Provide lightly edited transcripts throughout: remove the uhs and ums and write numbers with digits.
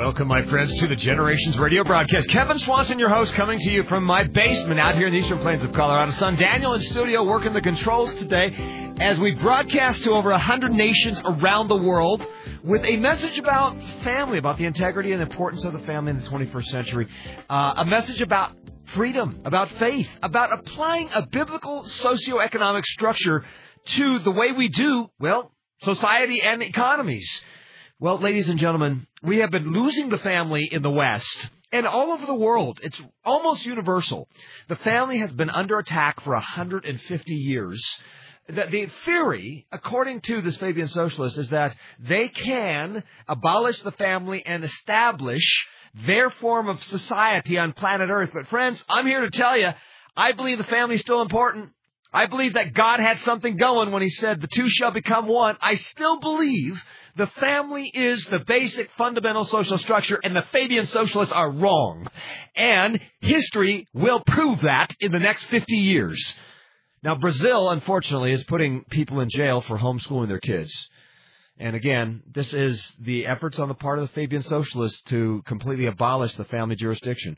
Welcome, my friends, to the Generations Radio broadcast. Kevin Swanson, your host, coming to you from my basement out here in the Eastern Plains of Colorado. Son Daniel in studio working the controls today as we broadcast to over 100 nations around the world with a message about family, about the integrity and importance of the family in the 21st century. A message about freedom, about faith, about applying a biblical socioeconomic structure to the way we do, well, society and economies. Well, ladies and gentlemen, we have been losing the family in the West and all over the world. It's almost universal. The family has been under attack for 150 years. The theory, according to this Fabian socialist, is that they can abolish the family and establish their form of society on planet Earth. But friends, I'm here to tell you, I believe the family is still important. I believe that God had something going when he said the two shall become one. I still believe the family is the basic fundamental social structure, and the Fabian socialists are wrong. And history will prove that in the next 50 years. Now, Brazil, unfortunately, is putting people in jail for homeschooling their kids. And again, this is the efforts on the part of the Fabian socialists to completely abolish the family jurisdiction.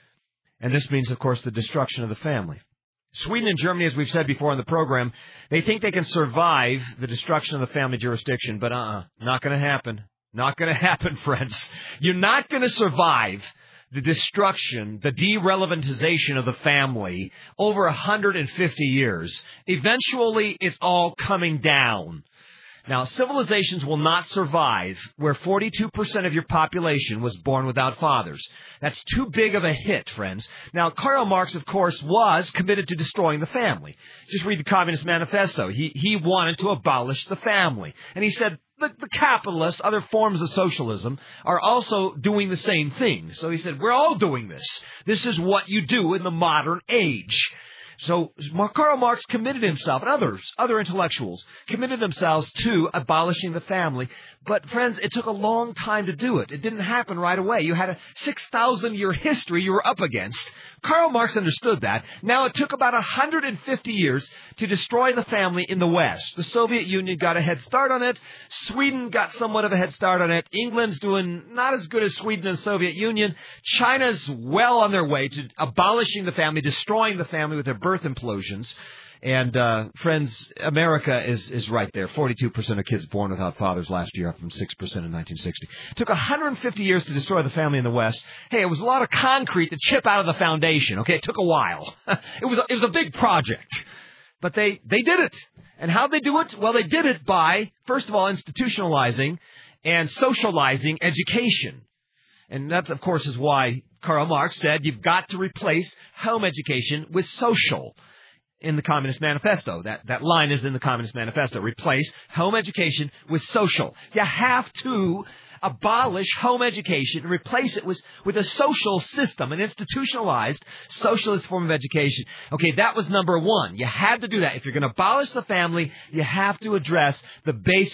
And this means, of course, the destruction of the family. Sweden and Germany, as we've said before in the program, they think they can survive the destruction of the family jurisdiction, but not going to happen. Not going to happen, friends. You're not going to survive the destruction, the de-relevantization of the family over 150 years. Eventually, it's all coming down. Now, civilizations will not survive where 42% of your population was born without fathers. That's too big of a hit, friends. Now, Karl Marx, of course, was committed to destroying the family. Just read the Communist Manifesto. He wanted to abolish the family. And he said the capitalists, other forms of socialism, are also doing the same thing. So he said, we're all doing this. This is what you do in the modern age. So Karl Marx committed himself, and other intellectuals, committed themselves to abolishing the family. But, friends, it took a long time to do it. It didn't happen right away. You had a 6,000-year history you were up against. Karl Marx understood that. Now, it took about 150 years to destroy the family in the West. The Soviet Union got a head start on it. Sweden got somewhat of a head start on it. England's doing not as good as Sweden and the Soviet Union. China's well on their way to abolishing the family, destroying the family with their birth implosions. And, friends, America is right there. 42% of kids born without fathers last year, up from 6% in 1960. It took 150 years to destroy the family in the West. Hey, it was a lot of concrete to chip out of the foundation. Okay, it took a while. It was a big project. But they did it. And how'd they do it? Well, they did it by, first of all, institutionalizing and socializing education. And that, of course, is why Karl Marx said you've got to replace home education with social in the Communist Manifesto. That line is in the Communist Manifesto. Replace home education with social. You have to abolish home education and replace it with a social system, an institutionalized socialist form of education. Okay, that was number one. You had to do that. If you're going to abolish the family, you have to address the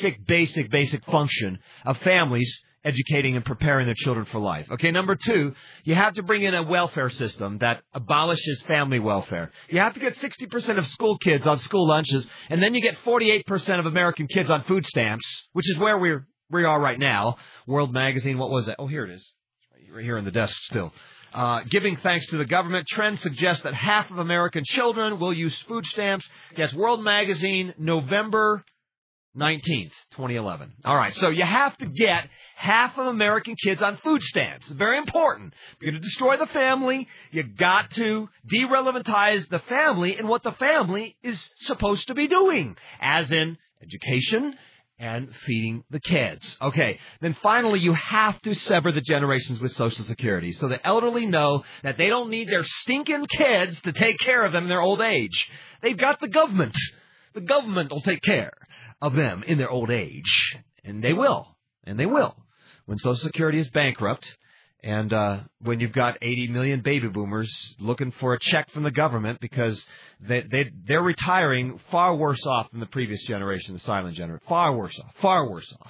basic function of families educating and preparing their children for life. Okay, number two, you have to bring in a welfare system that abolishes family welfare. You have to get 60% of school kids on school lunches, and then you get 48% of American kids on food stamps, which is where we are right now. World Magazine, what was that? Oh, here it is. Right here on the desk still. Giving thanks to the government, trends suggest that half of American children will use food stamps. Yes, World Magazine, November 19th, 2011. All right, so you have to get half of American kids on food stamps. Very important. If you're going to destroy the family, you got to de-relevantize the family and what the family is supposed to be doing, as in education and feeding the kids. Okay, then finally, you have to sever the generations with Social Security so the elderly know that they don't need their stinking kids to take care of them in their old age. They've got the government. The government will take care of them in their old age. And they will. And they will. When Social Security is bankrupt and when you've got 80 million baby boomers looking for a check from the government because they're retiring far worse off than the previous generation, the silent generation. Far worse off.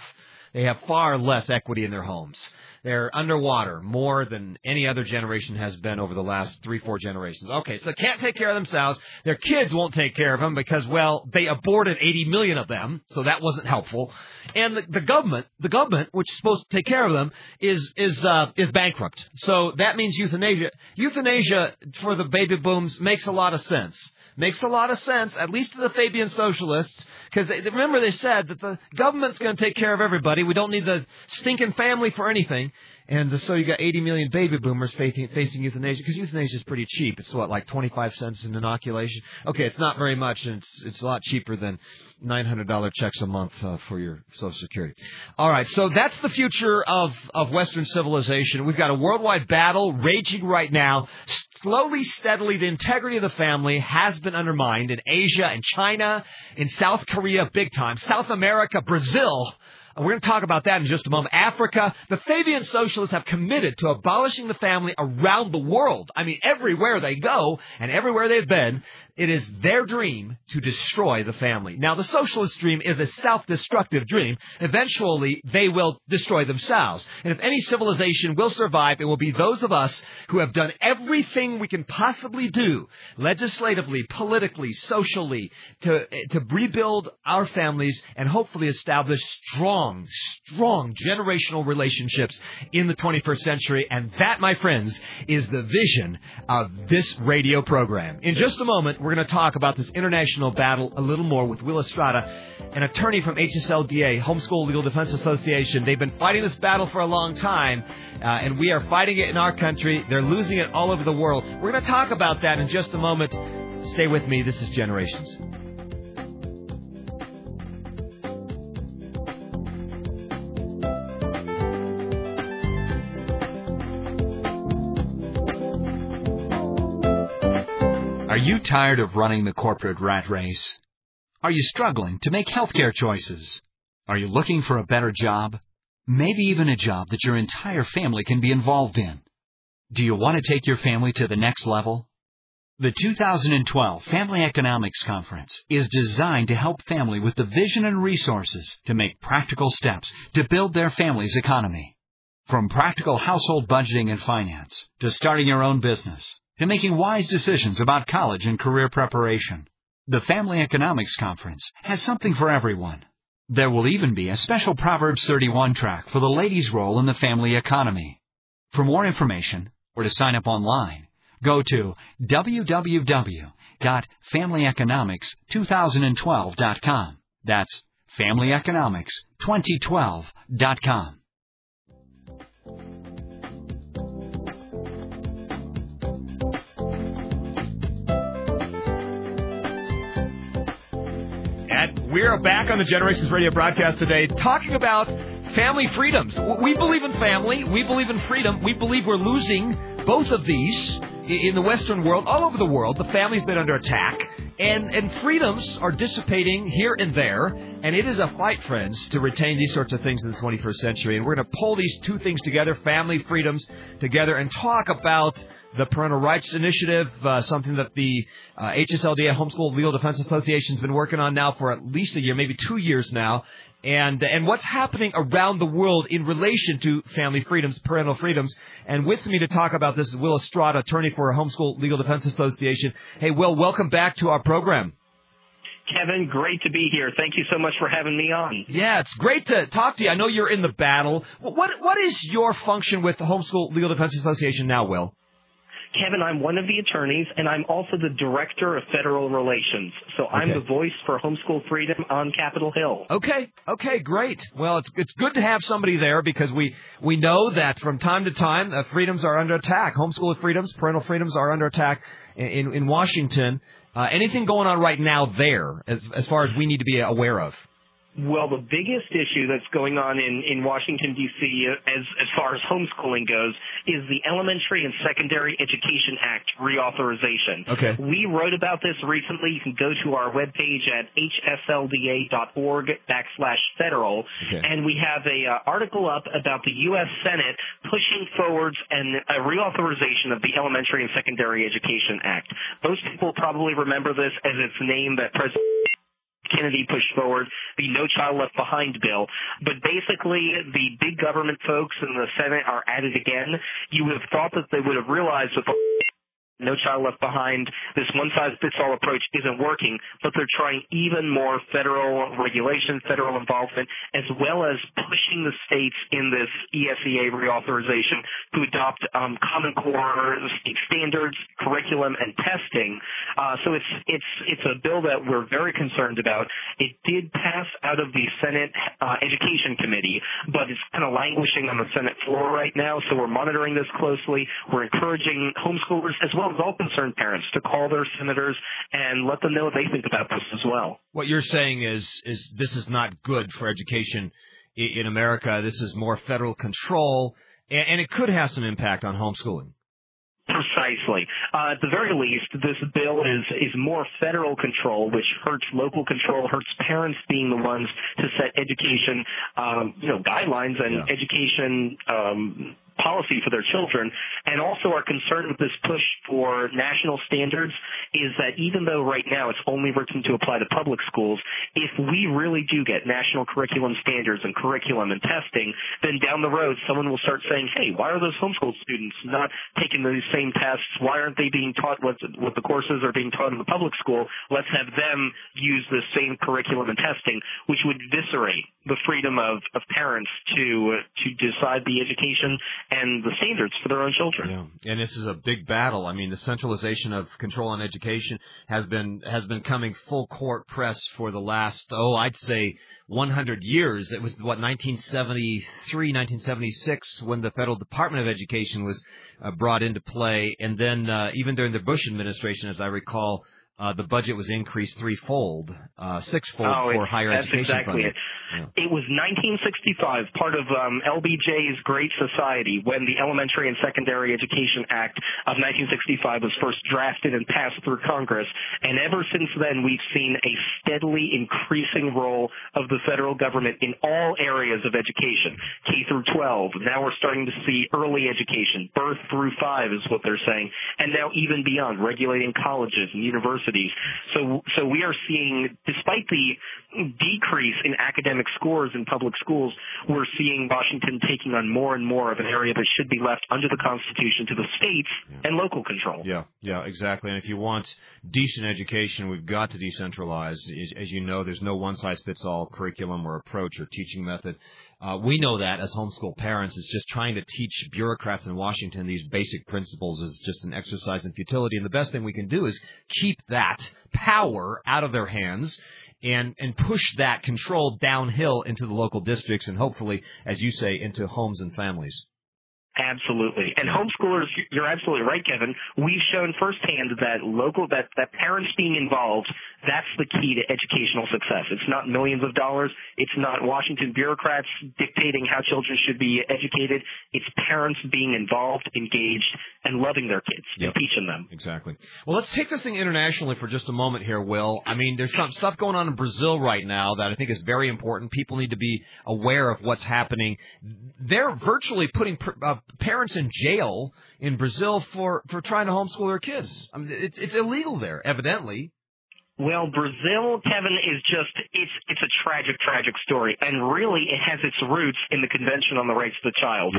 They have far less equity in their homes. They're underwater more than any other generation has been over the last 3-4 generations. Okay, so can't take care of themselves. Their kids won't take care of them because, well, they aborted 80 million of them, so that wasn't helpful. And the government, which is supposed to take care of them, is bankrupt. So that means euthanasia. Euthanasia for the baby booms makes a lot of sense. Makes a lot of sense, at least to the Fabian socialists, because remember they said that the government's going to take care of everybody. We don't need the stinking family for anything. And so you got 80 million baby boomers facing euthanasia, because euthanasia is pretty cheap. It's what, like 25 cents an inoculation? Okay, it's not very much, and it's a lot cheaper than $900 checks a month for your Social Security. All right, so that's the future of Western civilization. We've got a worldwide battle raging right now. Slowly, steadily, the integrity of the family has been undermined in Asia and China, in South Korea, big time, South America, Brazil. We're going to talk about that in just a moment. Africa, the Fabian socialists have committed to abolishing the family around the world. I mean, everywhere they go and everywhere they've been, it is their dream to destroy the family. Now, the socialist dream is a self-destructive dream. Eventually, they will destroy themselves. And if any civilization will survive, it will be those of us who have done everything we can possibly do, legislatively, politically, socially, to rebuild our families and hopefully establish strong generational relationships in the 21st century. And that, my friends, is the vision of this radio program. In just a moment, we're going to talk about this international battle a little more with Will Estrada, an attorney from HSLDA, Homeschool Legal Defense Association. They've been fighting this battle for a long time, and we are fighting it in our country. They're losing it all over the world. We're going to talk about that in just a moment. Stay with me. This is Generations. Are you tired of running the corporate rat race? Are you struggling to make healthcare choices? Are you looking for a better job? Maybe even a job that your entire family can be involved in. Do you want to take your family to the next level? The 2012 Family Economics Conference is designed to help family with the vision and resources to make practical steps to build their family's economy. From practical household budgeting and finance, to starting your own business, to making wise decisions about college and career preparation, the Family Economics Conference has something for everyone. There will even be a special Proverbs 31 track for the ladies' role in the family economy. For more information, or to sign up online, go to www.familyeconomics2012.com. That's familyeconomics2012.com. And we're back on the Generations Radio broadcast today talking about family freedoms. We believe in family. We believe in freedom. We believe we're losing both of these in the Western world, all over the world. The family's been under attack, and freedoms are dissipating here and there. And it is a fight, friends, to retain these sorts of things in the 21st century. And we're going to pull these two things together, family freedoms together, and talk about the Parental Rights Initiative, something that the HSLDA, Homeschool Legal Defense Association, has been working on now for at least a year, maybe 2 years now, and what's happening around the world in relation to family freedoms, parental freedoms. And with me to talk about this is Will Estrada, attorney for Homeschool Legal Defense Association. Hey, Will, welcome back to our program. Kevin, great to be here. Thank you so much for having me on. Yeah, it's great to talk to you. I know you're in the battle. What is your function with the Homeschool Legal Defense Association now, Will? Kevin, I'm one of the attorneys, and I'm also the Director of Federal Relations. So I'm the voice for homeschool freedom on Capitol Hill. Okay, great. Well, it's good to have somebody there because we know that from time to time freedoms are under attack. Homeschool freedoms, parental freedoms are under attack in Washington. Anything going on right now there as far as we need to be aware of? Well, the biggest issue that's going on in Washington, D.C., as far as homeschooling goes, is the Elementary and Secondary Education Act reauthorization. Okay. We wrote about this recently. You can go to our webpage at hslda.org/federal, and we have a article up about the U.S. Senate pushing forward a reauthorization of the Elementary and Secondary Education Act. Most people probably remember this as its name that President Kennedy pushed forward the No Child Left Behind bill. But basically, the big government folks in the Senate are at it again. You would have thought that they would have realized that the No Child Left Behind, this one-size-fits-all approach isn't working, but they're trying even more federal regulation, federal involvement, as well as pushing the states in this ESEA reauthorization to adopt Common Core standards, curriculum, and testing. So it's a bill that we're very concerned about. It did pass out of the Senate Education Committee, but it's kind of languishing on the Senate floor right now, so we're monitoring this closely. We're encouraging homeschoolers as well as all concerned parents to call their senators and let them know what they think about this as well. What you're saying is this is not good for education in America. This is more federal control, and it could have some impact on homeschooling. Precisely. At the very least, this bill is more federal control, which hurts local control, hurts parents being the ones to set education, guidelines and education policy for their children. And also our concern with this push for national standards is that even though right now it's only written to apply to public schools, if we really do get national curriculum standards and curriculum and testing, then down the road someone will start saying, hey, why are those homeschool students not taking these same tests? Why aren't they being taught what the courses are being taught in the public school? Let's have them use the same curriculum and testing, which would eviscerate the freedom of parents to decide the education and the standards for their own children. Yeah. And this is a big battle. I mean, the centralization of control on education has been coming full court press for the last, I'd say 100 years. It was, 1973, 1976 when the Federal Department of Education was brought into play. And then even during the Bush administration, as I recall, the budget was increased sixfold for higher education. That's exactly it. Yeah. It was 1965, part of LBJ's Great Society, when the Elementary and Secondary Education Act of 1965 was first drafted and passed through Congress. And ever since then, we've seen a steadily increasing role of the federal government in all areas of education, K through 12. Now we're starting to see early education, birth through 5 is what they're saying, and now even beyond, regulating colleges and universities. So we are seeing, despite the decrease in academic scores in public schools, we're seeing Washington taking on more and more of an area that should be left under the Constitution to the states and local control. Yeah, exactly. And if you want decent education, we've got to decentralize. As you know, there's no one-size-fits-all curriculum or approach or teaching method. We know that as homeschool parents. It's just trying to teach bureaucrats in Washington these basic principles is just an exercise in futility. And the best thing we can do is keep that power out of their hands and push that control downhill into the local districts and hopefully, as you say, into homes and families. Absolutely. And homeschoolers, you're absolutely right, Kevin. We've shown firsthand that parents being involved, that's the key to educational success. It's not millions of dollars. It's not Washington bureaucrats dictating how children should be educated. It's parents being involved, engaged, and loving their kids and teaching them. Exactly. Well, let's take this thing internationally for just a moment here, Will. I mean, there's some stuff going on in Brazil right now that I think is very important. People need to be aware of what's happening. They're virtually putting parents in jail in Brazil for trying to homeschool their kids. I mean, it's illegal there, evidently. Well, Brazil, Kevin, is just, it's a tragic, tragic story. And really, it has its roots in the Convention on the Rights of the Child.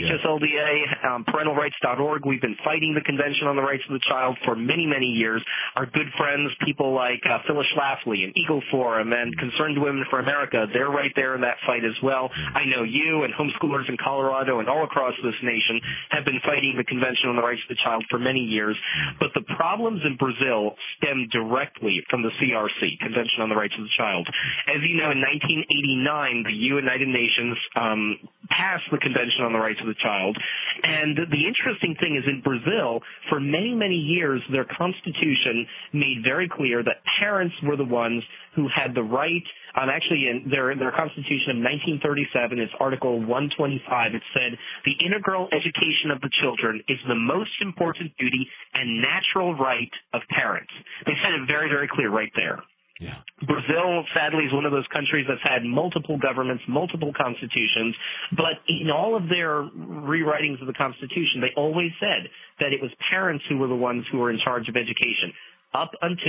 HSLDA, parentalrights.org, we've been fighting the Convention on the Rights of the Child for many, many years. Our good friends, people like Phyllis Schlafly and Eagle Forum and Concerned Women for America, they're right there in that fight as well. I know you and homeschoolers in Colorado and all across this nation have been fighting the Convention on the Rights of the Child for many years. But the problems in Brazil stem directly from the CRC, Convention on the Rights of the Child. As you know, in 1989, the United Nations passed the Convention on the Rights of the Child. And the interesting thing is in Brazil, for many, many years, their constitution made very clear that parents were the ones who had the right, actually in their constitution of 1937, it's Article 125, it said, the integral education of the children is the most important duty and natural right of parents. They said it very, very clear right there. Yeah. Brazil, sadly, is one of those countries that's had multiple governments, multiple constitutions, but in all of their rewritings of the Constitution, they always said that it was parents who were the ones who were in charge of education, up until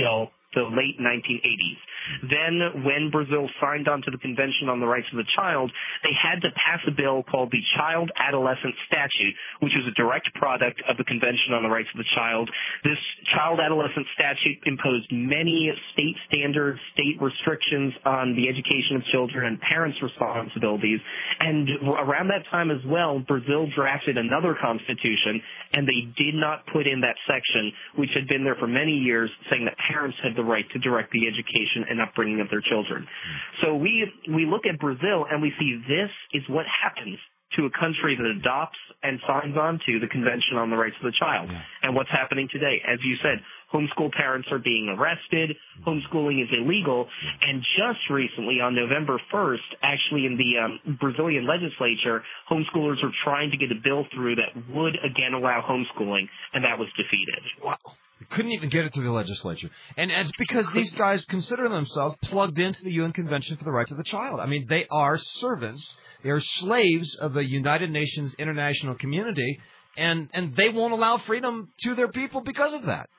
the late 1980s. Then, when Brazil signed on to the Convention on the Rights of the Child, they had to pass a bill called the Child Adolescent Statute, which was a direct product of the Convention on the Rights of the Child. This Child Adolescent Statute imposed many state standards, state restrictions on the education of children and parents' responsibilities. And around that time as well, Brazil drafted another constitution, and they did not put in that section, which had been there for many years, saying that parents had the right to direct the education and upbringing of their children. So we look at Brazil and we see this is what happens to a country that adopts and signs on to the Convention on the Rights of the Child. Yeah. And what's happening today? As you said, homeschool parents are being arrested, homeschooling is illegal, and just recently on November 1st, actually in the Brazilian legislature, homeschoolers are trying to get a bill through that would again allow homeschooling, and that was defeated. Wow. They couldn't even get it through the legislature. And it's because these guys consider themselves plugged into the UN Convention for the Rights of the Child. I mean, they are servants. They are slaves of the United Nations international community, and they won't allow freedom to their people because of that.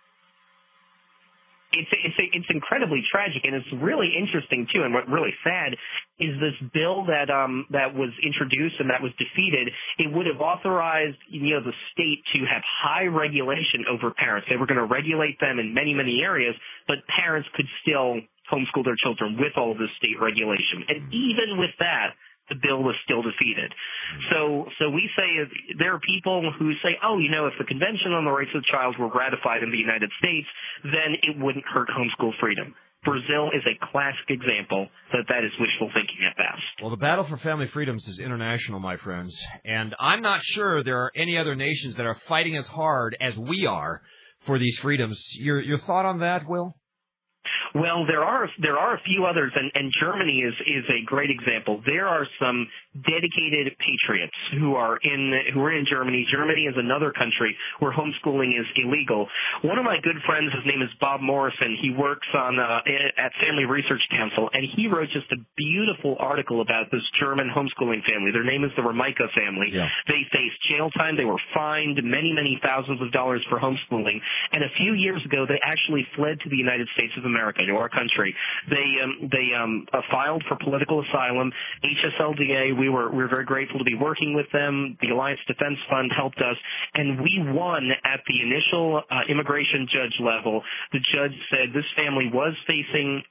It's incredibly tragic, and it's really interesting too. And what really sad is this bill that was introduced and that was defeated. It would have authorized the state to have high regulation over parents. They were going to regulate them in many areas, but parents could still homeschool their children with all of this state regulation. And even with that, the bill was still defeated. So we say there are people who say, if the Convention on the Rights of the Child were ratified in the United States, then it wouldn't hurt homeschool freedom. Brazil is a classic example that is wishful thinking at best. Well, the battle for family freedoms is international, my friends, and I'm not sure there are any other nations that are fighting as hard as we are for these freedoms. Your thought on that, Will? Well, there are a few others, and Germany is a great example. There are some dedicated patriots who are in Germany. Germany is another country where homeschooling is illegal. One of my good friends, his name is Bob Morrison. He works at Family Research Council, and he wrote just a beautiful article about this German homeschooling family. Their name is the Remaika family. Yeah. They faced jail time. They were fined many thousands of dollars for homeschooling, and a few years ago they actually fled to the United States of America, to our country. They filed for political asylum. HSLDA, we're very grateful to be working with them. The Alliance Defense Fund helped us, and we won at the initial immigration judge level. The judge said this family was facing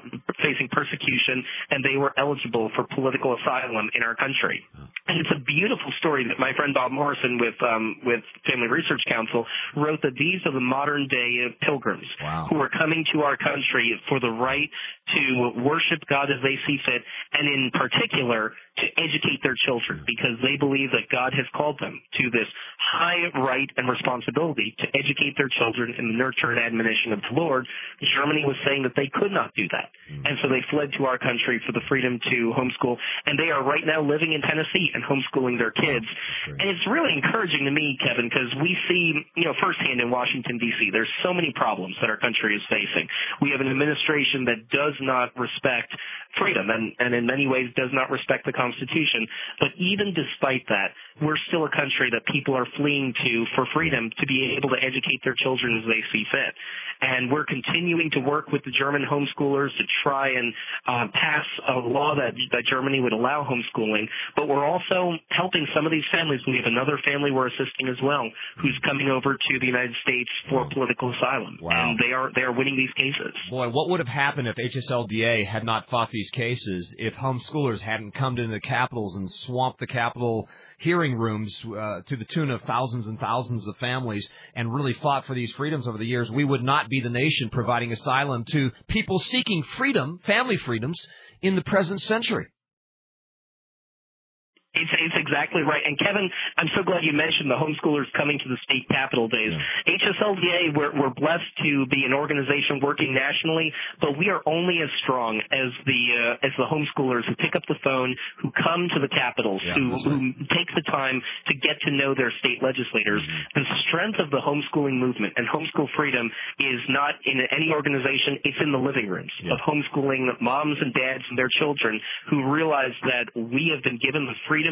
persecution, and they were eligible for political asylum in our country. And it's a beautiful story that my friend Bob Morrison with Family Research Council wrote, that these are the modern day pilgrims who are coming to our country for the right to worship God as they see fit, and in particular to educate their children, because they believe that God has called them to this high right and responsibility to educate their children in the nurture and admonition of the Lord. Germany was saying that they could not do that, and so they fled to our country for the freedom to homeschool, and they are right now living in Tennessee and homeschooling their kids. And it's really encouraging to me, Kevin, because we see, firsthand in Washington, D.C., there's so many problems that our country is facing. We have an administration that does not respect freedom and in many ways does not respect the Constitution. But even despite that, we're still a country that people are fleeing to for freedom to be able to educate their children as they see fit. And we're continuing to work with the German homeschoolers to try and pass a law that Germany would allow homeschooling. But we're also helping some of these families. We have another family we're assisting as well who's coming over to the United States for political asylum. Wow. And they are winning these cases. Boy, what would have happened if HSLDA had not fought these cases, if homeschoolers hadn't come to the capitals and swamped the Capitol hearing rooms to the tune of thousands and thousands of families and really fought for these freedoms over the years? We would not be the nation providing asylum to people seeking freedom, family freedoms, in the present century. It's exactly right. And Kevin, I'm so glad you mentioned the homeschoolers coming to the state capitol days. Yeah. HSLDA, we're blessed to be an organization working nationally, but we are only as strong as the homeschoolers who pick up the phone, who come to the capitals, who take the time to get to know their state legislators. Mm-hmm. The strength of the homeschooling movement and homeschool freedom is not in any organization, it's in the living rooms of homeschooling moms and dads and their children who realize that we have been given the freedom in our country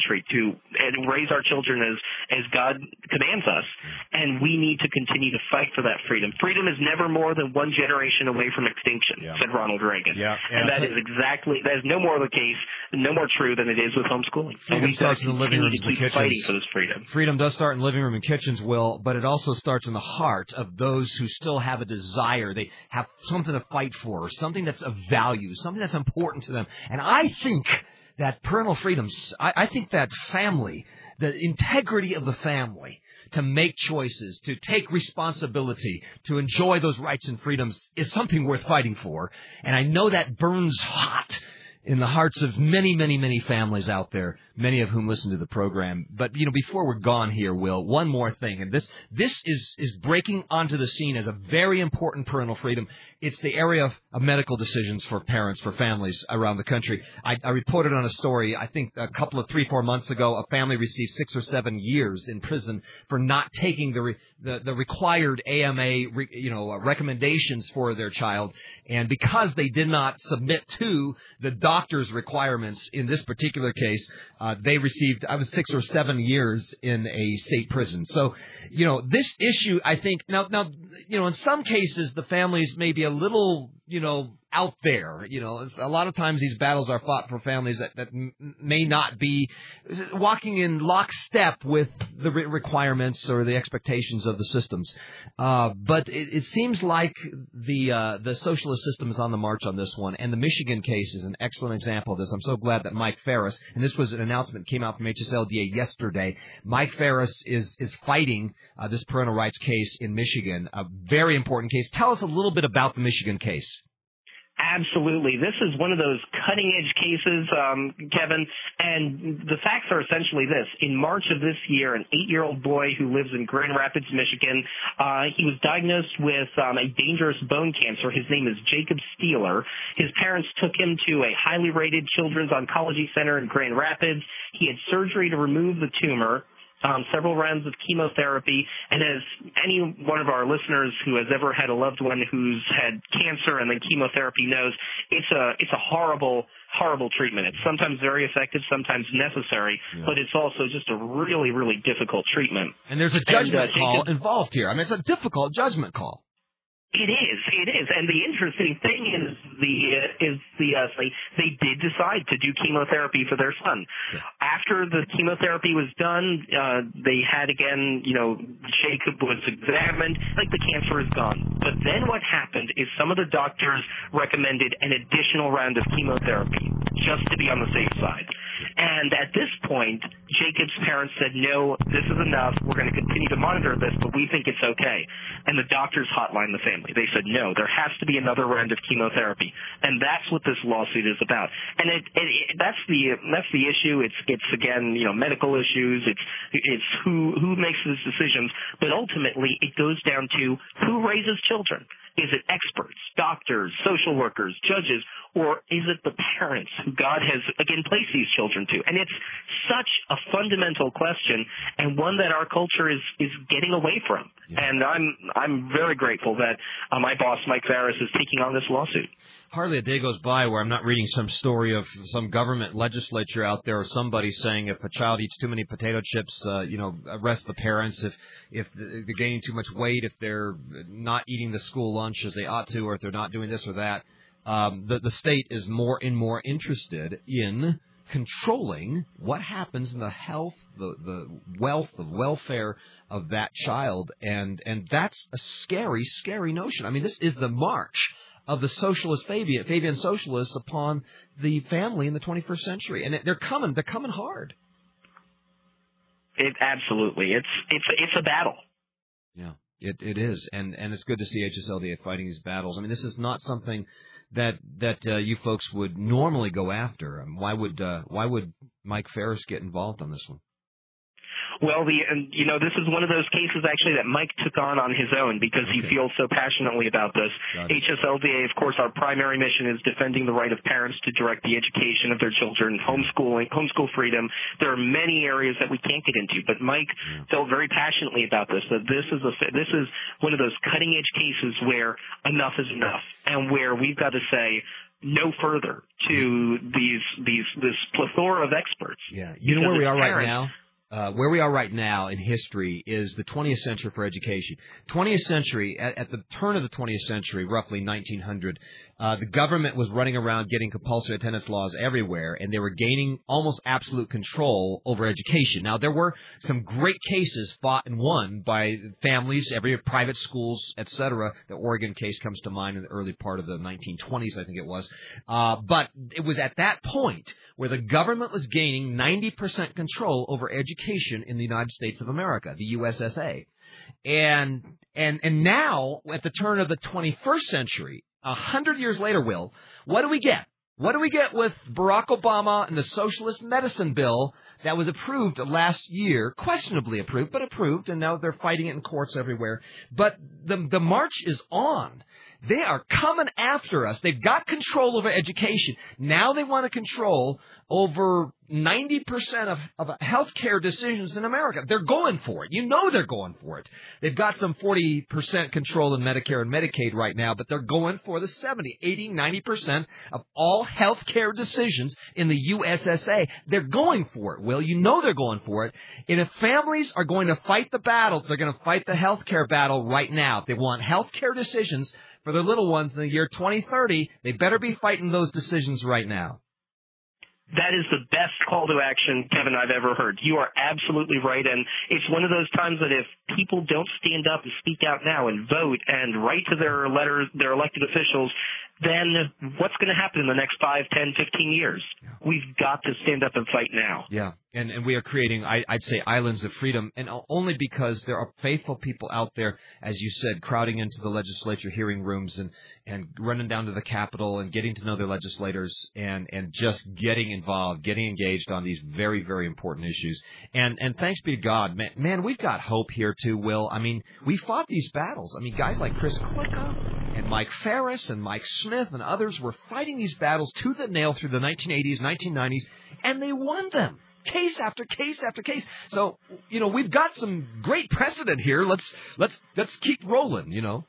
country to raise our children as God commands us. And we need to continue to fight for that freedom. Freedom is never more than one generation away from extinction, said Ronald Reagan. And that is no more the case, no more true than it is with homeschooling. Freedom starts in the living rooms and kitchens. Fighting for this freedom. Freedom does start in living room and kitchens, Will, but it also starts in the heart of those who still have a desire. They have something to fight for, or something that's of value, something that's important to them. And I think that parental freedoms, I think that family, the integrity of the family to make choices, to take responsibility, to enjoy those rights and freedoms is something worth fighting for. And I know that burns hot in the hearts of many, many, many families out there, many of whom listen to the program. But, before we're gone here, Will, one more thing. And this is breaking onto the scene as a very important parental freedom. It's the area of medical decisions for parents, for families around the country. I reported on a story, I think a couple of 3-4 months ago, a family received 6 or 7 years in prison for not taking the required AMA, recommendations for their child. And because they did not submit to the doctor's requirements in this particular case, they received, 6 or 7 years in a state prison. So, this issue, I think, now, in some cases, the families may be a little, out there. A lot of times these battles are fought for families that may not be walking in lockstep with the requirements or the expectations of the systems. But it seems like the socialist system is on the march on this one, and the Michigan case is an excellent example of this. I'm so glad that Mike Farris, and this was an announcement that came out from HSLDA yesterday, Mike Farris is fighting this parental rights case in Michigan, a very important case. Tell us a little bit about the Michigan case. Absolutely. This is one of those cutting-edge cases, Kevin, and the facts are essentially this. In March of this year, an 8-year-old boy who lives in Grand Rapids, Michigan, he was diagnosed with a dangerous bone cancer. His name is Jacob Steeler. His parents took him to a highly rated children's oncology center in Grand Rapids. He had surgery to remove the tumor. Several rounds of chemotherapy, and as any one of our listeners who has ever had a loved one who's had cancer and then chemotherapy knows, it's a horrible treatment. It's sometimes very effective, sometimes necessary, but it's also just a really, really difficult treatment. And there's a judgment call involved here. It's a difficult judgment call. It is, and the interesting thing is they did decide to do chemotherapy for their son. Yeah. After the chemotherapy was done, they had again, Jacob was examined, the cancer is gone. But then what happened is some of the doctors recommended an additional round of chemotherapy just to be on the safe side. And at this point, Jacob's parents said, no, this is enough. We're going to continue to monitor this, but we think it's okay. And the doctors hotlined the family. They said, no, there has to be another round of chemotherapy. And that's what this lawsuit is about. And that's the issue. It's again, medical issues. It's who makes these decisions. But ultimately, it goes down to who raises children. Is it experts, doctors, social workers, judges, or is it the parents who God has, again, placed these children to? And it's such a fundamental question and one that our culture is getting away from. Yeah. And I'm very grateful that my boss, Mike Farris, is taking on this lawsuit. Hardly a day goes by where I'm not reading some story of some government legislature out there or somebody saying if a child eats too many potato chips, arrest the parents. If they're gaining too much weight, if they're not eating the school lunch as they ought to, or if they're not doing this or that. The state is more and more interested in controlling what happens in the health, the wealth, the welfare of that child. And that's a scary, scary notion. This is the march of the socialist Fabian socialists upon the family in the 21st century, and they're coming hard. Absolutely, it's a battle. Yeah, it is, and it's good to see HSLDA fighting these battles. This is not something that you folks would normally go after. Why would Mike Farris get involved on this one? Well, this is one of those cases actually that Mike took on his own because he feels so passionately about this. HSLDA, of course, our primary mission is defending the right of parents to direct the education of their children, homeschool freedom. There are many areas that we can't get into, but Mike felt very passionately about this, that this is one of those cutting-edge cases where enough is enough and where we've got to say, no further to this plethora of experts. Yeah, you know where we are right now? Where we are right now in history is the 20th century for education. 20th century, at the turn of the 20th century, roughly 1900, the government was running around getting compulsory attendance laws everywhere, and they were gaining almost absolute control over education. Now, there were some great cases fought and won by families, every private schools, etc. The Oregon case comes to mind in the early part of the 1920s, I think it was. But it was at that point where the government was gaining 90% control over education in the United States of America, the USSA. And now, at the turn of the 21st century, 100 years later, Will, what do we get? What do we get with Barack Obama and the socialist medicine bill that was approved last year, questionably approved, but approved, and now they're fighting it in courts everywhere. But the march is on. They are coming after us. They've got control over education. Now they want to control over 90% of healthcare decisions in America. They're going for it. You know they're going for it. They've got some 40% control in Medicare and Medicaid right now, but they're going for the 70, 80, 90% of all healthcare decisions in the USSA. They're going for it, Will. You know they're going for it. And if families are going to fight the battle, they're going to fight the healthcare battle right now. If they want healthcare decisions for their little ones in the year 2030, they better be fighting those decisions right now. That is the best call to action, Kevin, I've ever heard. You are absolutely right, and it's one of those times that if people don't stand up and speak out now and vote and write to their elected officials, then what's going to happen in the next 5, 10, 15 years? Yeah. We've got to stand up and fight now. Yeah, and we are creating, I'd say, islands of freedom, and only because there are faithful people out there, as you said, crowding into the legislature hearing rooms and running down to the Capitol and getting to know their legislators and just getting involved, getting engaged on these very, very important issues. And thanks be to God, man, we've got hope here too, Will. I mean, we fought these battles. I mean, guys like Chris Klicka and Mike Ferris and Mike Smith and others were fighting these battles tooth and nail through the 1980s, 1990s, and they won them. Case after case after case. So, you know, we've got some great precedent here. Let's keep rolling, you know.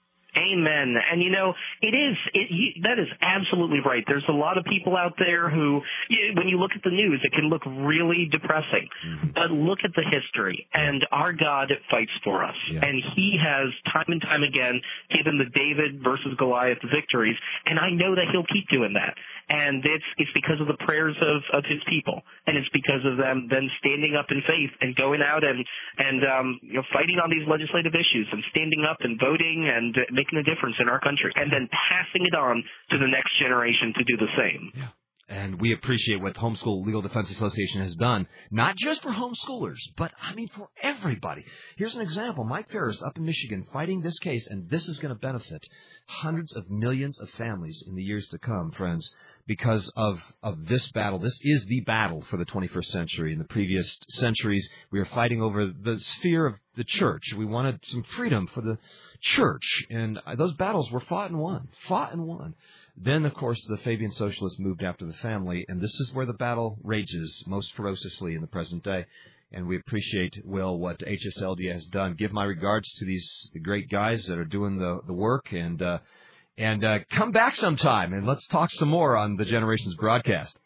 Amen. And, you know, that is absolutely right. There's a lot of people out there who, when you look at the news, it can look really depressing. Mm-hmm. But look at the history, and our God fights for us. Yeah. And he has time and time again given the David versus Goliath victories, and I know that he'll keep doing that. And it's because of the prayers of his people, and it's because of them standing up in faith and going out and fighting on these legislative issues and standing up and voting and making a difference in our country, and then passing it on to the next generation to do the same. Yeah. And we appreciate what Homeschool Legal Defense Association has done, not just for homeschoolers, but, I mean, for everybody. Here's an example. Mike Ferris up in Michigan fighting this case, and this is going to benefit hundreds of millions of families in the years to come, friends, because of this battle. This is the battle for the 21st century. In the previous centuries, we were fighting over the sphere of the church. We wanted some freedom for the church, and those battles were fought and won. Then, of course, the Fabian Socialists moved after the family, and this is where the battle rages most ferociously in the present day. And we appreciate, Will, what HSLDA has done. Give my regards to these great guys that are doing the work, and come back sometime, and let's talk some more on the Generations broadcast.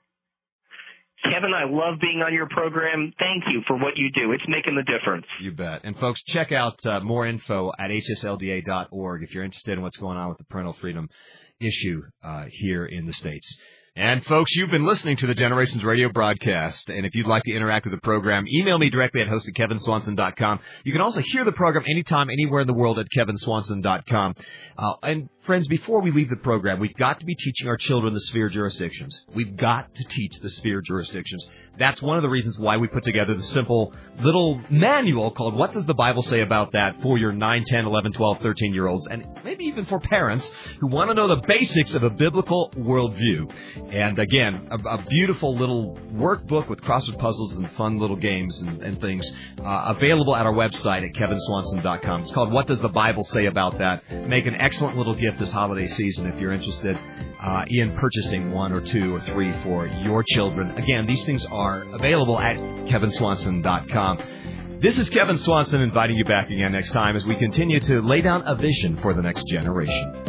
Kevin, I love being on your program. Thank you for what you do. It's making the difference. You bet. And, folks, check out more info at hslda.org if you're interested in what's going on with the parental freedom issue here in the States. And, folks, you've been listening to the Generations Radio broadcast. And if you'd like to interact with the program, email me directly at host@kevinswanson.com. You can also hear the program anytime, anywhere in the world at kevinswanson.com. And, friends, before we leave the program, we've got to be teaching our children the sphere jurisdictions. We've got to teach the sphere jurisdictions. That's one of the reasons why we put together the simple little manual called What Does the Bible Say About That for your 9, 10, 11, 12, 13-year-olds, and maybe even for parents who want to know the basics of a biblical worldview. And, again, a beautiful little workbook with crossword puzzles and fun little games and things available at our website at kevinswanson.com. It's called What Does the Bible Say About That? Make an excellent little gift this holiday season if you're interested in purchasing 1 or 2 or 3 for your children. Again, these things are available at kevinswanson.com. This is Kevin Swanson inviting you back again next time as we continue to lay down a vision for the next generation.